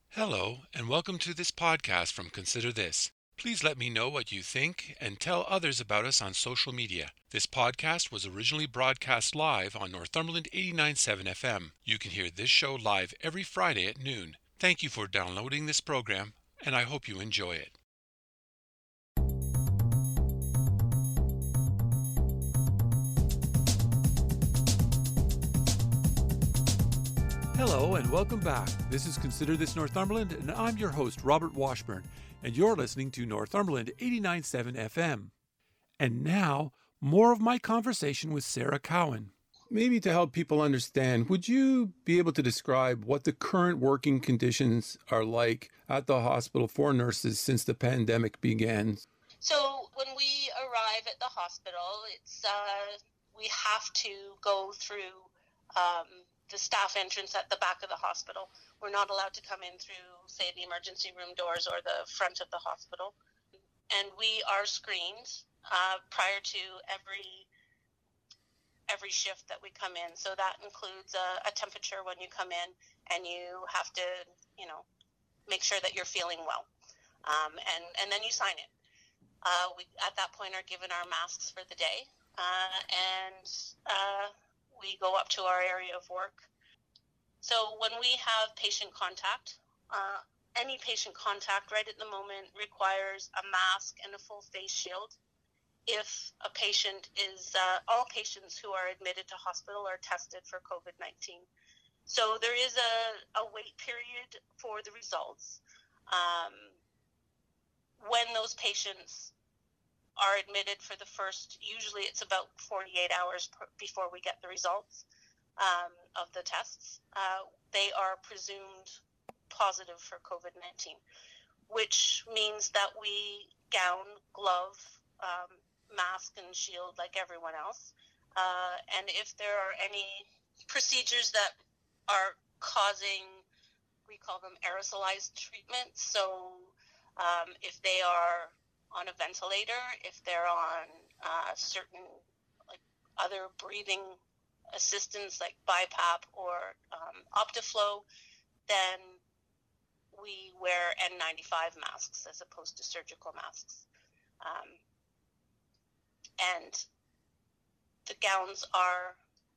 Hello, and welcome to this podcast from Consider This. Please let me know what you think and tell others about us on social media. This podcast was originally broadcast live on Northumberland 89.7 FM. You can hear this show live every Friday at noon. Thank you for downloading this program, and I hope you enjoy it. Hello and welcome back. This is Consider This Northumberland, and I'm your host, Robert Washburn, and you're listening to Northumberland 89.7 FM. And now, more of my conversation with Sarah Cowan. Maybe to help people understand, would you be able to describe what the current working conditions are like at the hospital for nurses since the pandemic began? So when we arrive at the hospital, we have to go through the staff entrance at the back of the hospital. We're not allowed to come in through, say, the emergency room doors or the front of the hospital. And we are screened prior to every shift that we come in. So that includes a temperature when you come in, and you have to, make sure that you're feeling well. And then you sign it. We, at that point, are given our masks for the day, and we go up to our area of work. So when we have patient contact, any patient contact right at the moment requires a mask and a full face shield. If a patient is, all patients who are admitted to hospital are tested for COVID-19. So there is a wait period for the results. When those patients are admitted for the first, usually it's about 48 hours before we get the results of the tests, they are presumed positive for COVID-19, which means that we gown, glove, mask and shield like everyone else. And if there are any procedures that are causing, we call them aerosolized treatments. So if they are on a ventilator, if they're on certain other breathing assistance like BiPAP or Optiflow, then we wear N95 masks as opposed to surgical masks. And the gowns are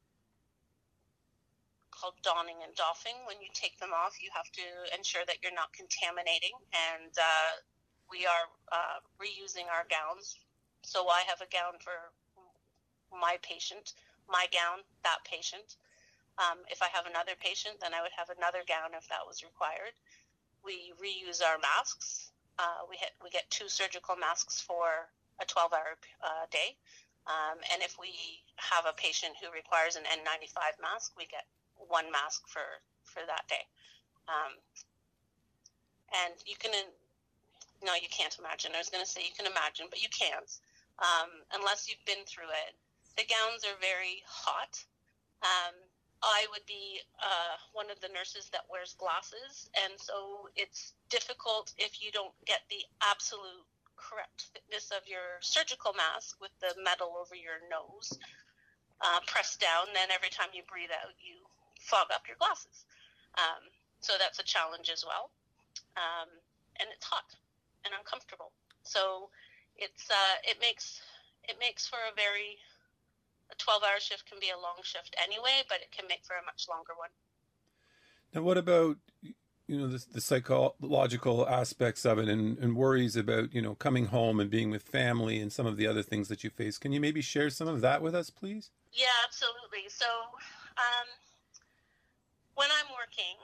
called donning and doffing. When you take them off, you have to ensure that you're not contaminating, and we are reusing our gowns. So I have a gown for my patient, my gown, that patient. If I have another patient, then I would have another gown if that was required. We reuse our masks. We get 2 surgical masks for a 12-hour day. And if we have a patient who requires an N95 mask, we get 1 mask for that day. And you can, no, you can't imagine. I was going to say you can imagine, but you can't, unless you've been through it. The gowns are very hot. I would be one of the nurses that wears glasses, and so it's difficult if you don't get the absolute correct fitness of your surgical mask with the metal over your nose pressed down. Then every time you breathe out, you fog up your glasses. So that's a challenge as well. And it's hot and uncomfortable. So it makes for a 12-hour shift can be a long shift anyway, but it can make for a much longer one. Now, what about, the psychological aspects of it and worries about, coming home and being with family and some of the other things that you face? Can you maybe share some of that with us, please? Yeah, absolutely. So when I'm working,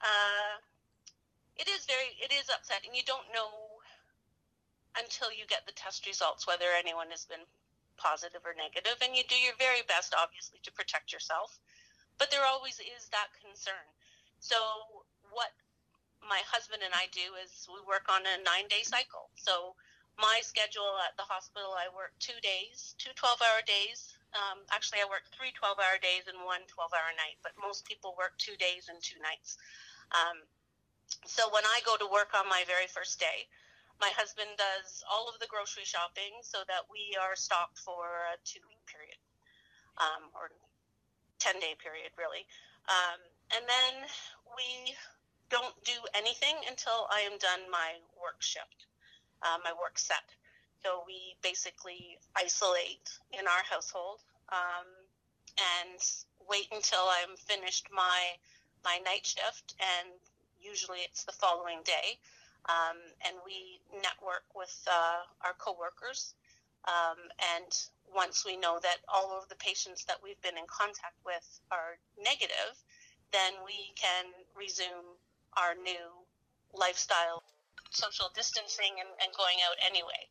it is upsetting. You don't know until you get the test results whether anyone has been positive or negative, and you do your very best, obviously, to protect yourself. But there always is that concern. So what my husband and I do is we work on a 9-day cycle. So my schedule at the hospital, I work 2 days, 2 12-hour days. Actually, I work 3 12-hour days and 1 12-hour night, but most people work 2 days and 2 nights. So when I go to work on my very first day, my husband does all of the grocery shopping so that we are stocked for a 2-week period, or 10-day period, really. And then we don't do anything until I am done my work shift, my work set. So we basically isolate in our household and wait until I'm finished my night shift, and usually it's the following day. And we network with our coworkers. And once we know that all of the patients that we've been in contact with are negative, then we can resume our new lifestyle, social distancing, and going out anyway.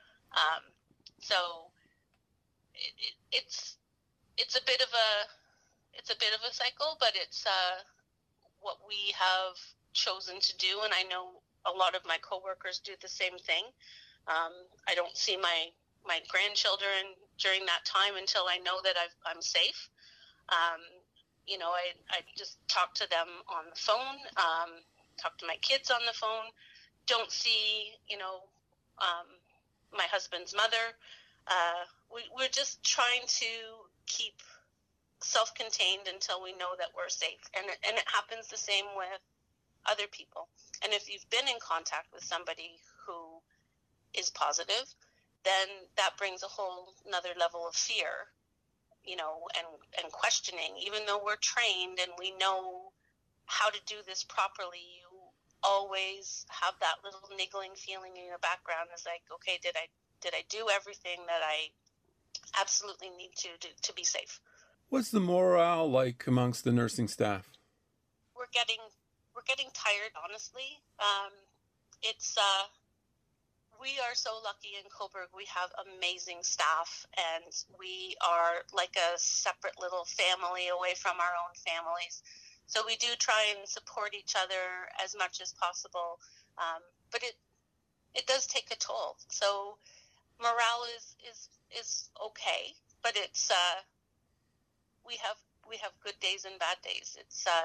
So it's a bit of a cycle, but it's what we have chosen to do, and I know a lot of my coworkers do the same thing. I don't see my grandchildren during that time until I know that I'm safe. I just talk to them on the phone, talk to my kids on the phone. Don't see, my husband's mother. We're just trying to keep self-contained until we know that we're safe. And it happens the same with other people. And if you've been in contact with somebody who is positive, then that brings a whole another level of fear, and questioning. Even though we're trained and we know how to do this properly, you always have that little niggling feeling in your background. Is like, okay, did I do everything that I absolutely need to do to be safe? What's the morale like amongst the nursing staff? We're getting tired, honestly. We are so lucky in Cobourg. We have amazing staff, and we are like a separate little family away from our own families. So we do try and support each other as much as possible, but it does take a toll. So morale is okay, but it's we have good days and bad days.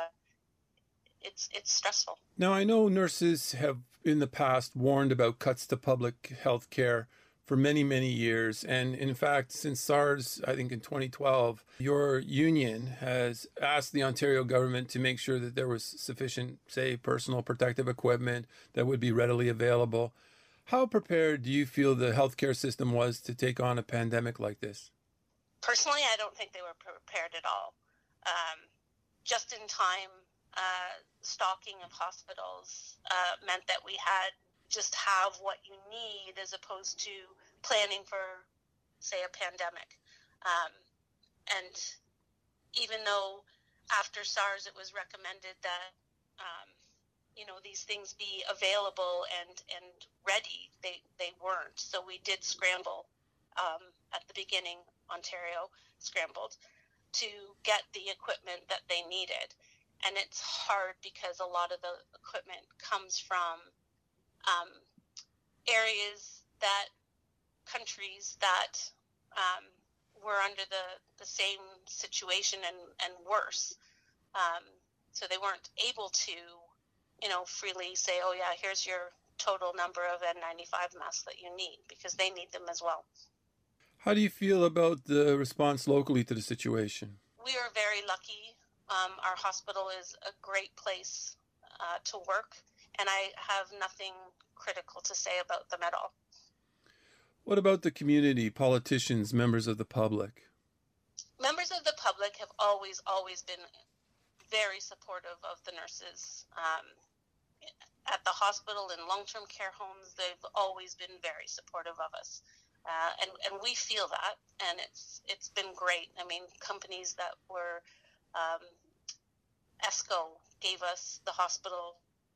It's stressful. Now, I know nurses have in the past warned about cuts to public health care for many, many years. And in fact, since SARS, I think in 2012, your union has asked the Ontario government to make sure that there was sufficient, say, personal protective equipment that would be readily available. How prepared do you feel the healthcare system was to take on a pandemic like this? Personally, I don't think they were prepared at all. Just in time stocking of hospitals meant that we had just have what you need as opposed to planning for, say, a pandemic. And even though after SARS it was recommended that these things be available and ready, they weren't. So we did scramble at the beginning. Ontario scrambled to get the equipment that they needed. And it's hard because a lot of the equipment comes from countries that were under the same situation and worse. So they weren't able to, freely say, oh yeah, here's your total number of N95 masks that you need, because they need them as well. How do you feel about the response locally to the situation? We are very lucky. Our hospital is a great place to work, and I have nothing critical to say about them at all. What about the community, politicians, members of the public? Members of the public have always been very supportive of the nurses. At the hospital and long-term care homes, they've always been very supportive of us. And we feel that, and it's been great. I mean, companies that were ESCO gave us the hospital.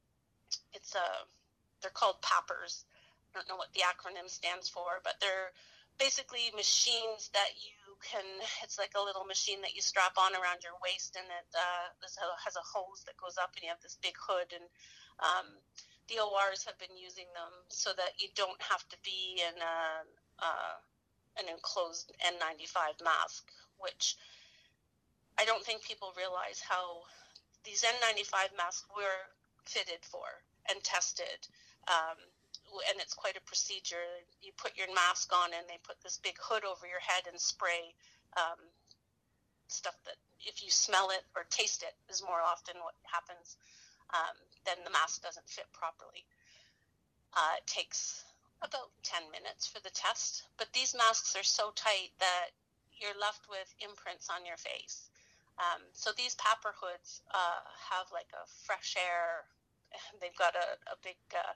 They're called PAPRs. I don't know what the acronym stands for, but they're basically machines that you can. It's like a little machine that you strap on around your waist, and it has a hose that goes up, and you have this big hood. And the ORs have been using them so that you don't have to be in an enclosed N95 mask, which I don't think people realize how these N95 masks were fitted for and tested. And it's quite a procedure. You put your mask on and they put this big hood over your head and spray stuff that if you smell it or taste it is more often what happens. then the mask doesn't fit properly. It takes about 10 minutes for the test, but these masks are so tight that you're left with imprints on your face. So these PAPR hoods have like a fresh air, they've got a big,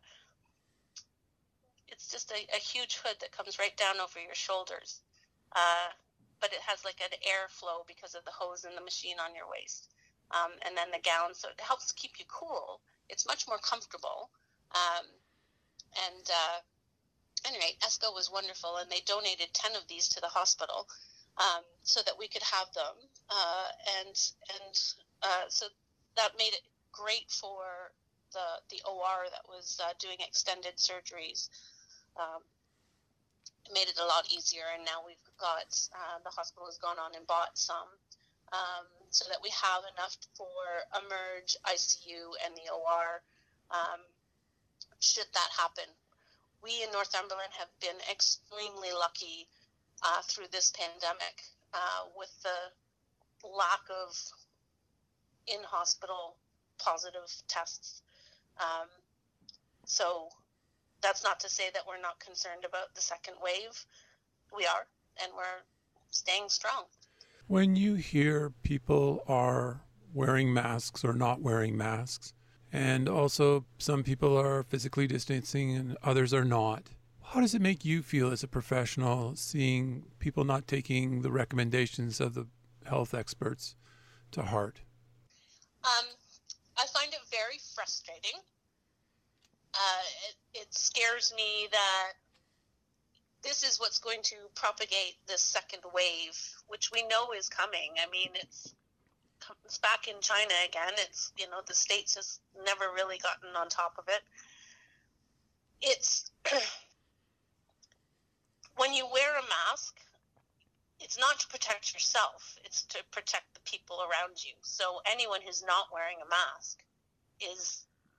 it's just a huge hood that comes right down over your shoulders, but it has like an airflow because of the hose in the machine on your waist. And then the gown, so it helps keep you cool. It's much more comfortable. Anyway, ESCO was wonderful, and they donated 10 of these to the hospital so that we could have them. So that made it great for the OR that was doing extended surgeries. It made it a lot easier, and now we've got, the hospital has gone on and bought some so that we have enough for eMERGE, ICU, and the OR should that happen. We in Northumberland have been extremely lucky through this pandemic with the lack of in-hospital positive tests. So that's not to say that we're not concerned about the second wave. We are, and we're staying strong. When you hear people are wearing masks or not wearing masks, and also some people are physically distancing and others are not, how does it make you feel as a professional seeing people not taking the recommendations of the health experts to heart? I find it very frustrating. It scares me that this is what's going to propagate this second wave, which we know is coming. I mean, it's back in China again. It's, the States has never really gotten on top of it. It's when you wear a mask, it's not to protect yourself, it's to protect the people around you. So anyone who's not wearing a mask is,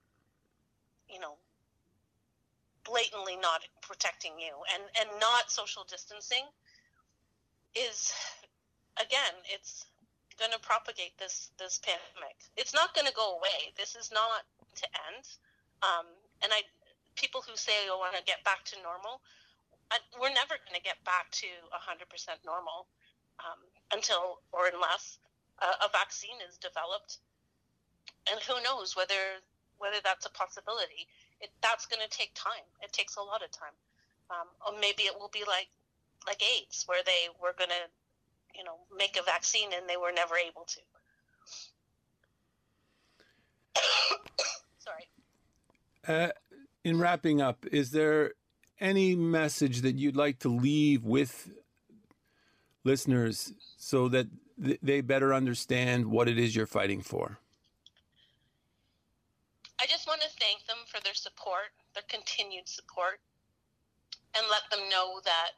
blatantly not protecting you. And not social distancing is, again, it's going to propagate this pandemic. It's not going to go away. This is not to end. And people who say, I want to get back to normal, we're never going to get back to 100% normal until or unless a vaccine is developed. And who knows whether that's a possibility. That's going to take time. It takes a lot of time. Or maybe it will be like AIDS, where they were going to make a vaccine and they were never able to. Sorry. In wrapping up, is there any message that you'd like to leave with listeners so that they better understand what it is you're fighting for? I just want to thank them for their support, their continued support, and let them know that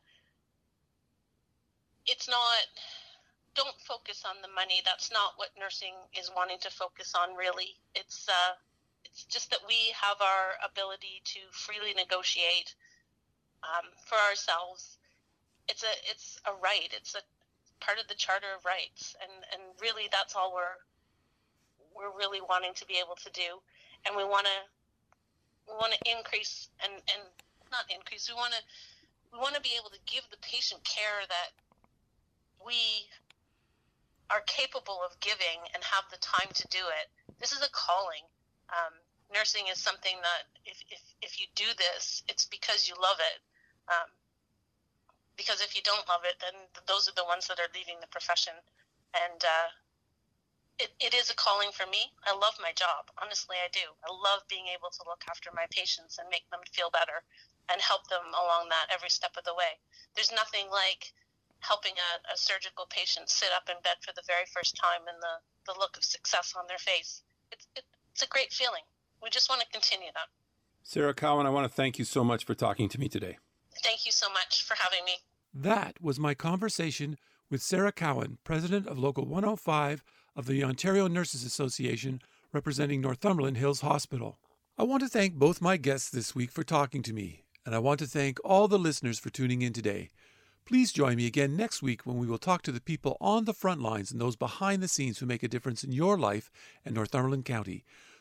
don't focus on the money. That's not what nursing is wanting to focus on, really. It's just that we have our ability to freely negotiate for ourselves. It's a right. It's a part of the Charter of Rights, and really that's all we're really wanting to be able to do. And we want to increase and not increase. We want to be able to give the patient care that we are capable of giving and have the time to do it. This is a calling. Nursing is something that if you do this, it's because you love it. Because if you don't love it, then those are the ones that are leaving the profession. And it is a calling for me. I love my job. Honestly, I do. I love being able to look after my patients and make them feel better and help them along that every step of the way. There's nothing like helping a surgical patient sit up in bed for the very first time and the look of success on their face. It's a great feeling. We just want to continue that. Sarah Cowan, I want to thank you so much for talking to me today. Thank you so much for having me. That was my conversation with Sarah Cowan, President of Local 105 of the Ontario Nurses Association, representing Northumberland Hills Hospital. I want to thank both my guests this week for talking to me, and I want to thank all the listeners for tuning in today. Please join me again next week when we will talk to the people on the front lines and those behind the scenes who make a difference in your life and Northumberland County.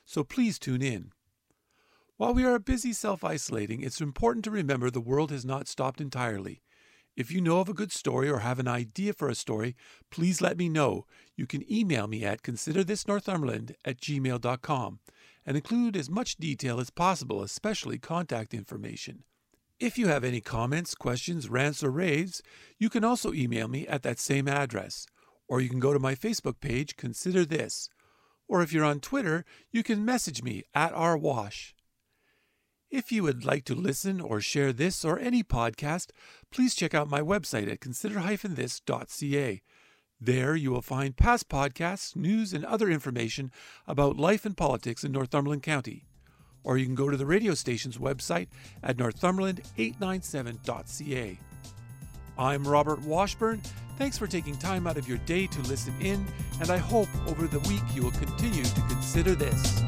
so please tune in. While we are busy self-isolating, it's important to remember the world has not stopped entirely. If you know of a good story or have an idea for a story, please let me know. You can email me at considerthisnorthumberland@gmail.com and include as much detail as possible, especially contact information. If you have any comments, questions, rants, or raves, you can also email me at that same address. Or you can go to my Facebook page, Consider This. Or if you're on Twitter, you can message me at @rwash. If you would like to listen or share this or any podcast, please check out my website at consider-this.ca. There you will find past podcasts, news, and other information about life and politics in Northumberland County. Or you can go to the radio station's website at northumberland897.ca. I'm Robert Washburn. Thanks for taking time out of your day to listen in, and I hope over the week you will continue to consider this.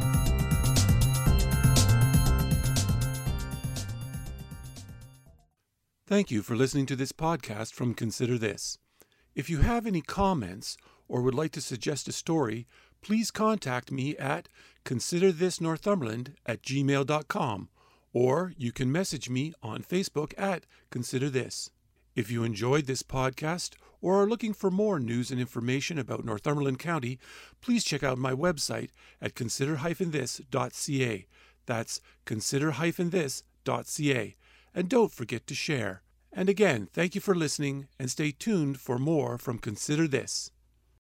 Thank you for listening to this podcast from Consider This. If you have any comments or would like to suggest a story, please contact me at considerthisnorthumberland@gmail.com, or you can message me on Facebook at Consider This. If you enjoyed this podcast or are looking for more news and information about Northumberland County, please check out my website at consider-this.ca. That's consider-this.ca. And don't forget to share. And again, thank you for listening, and stay tuned for more from Consider This.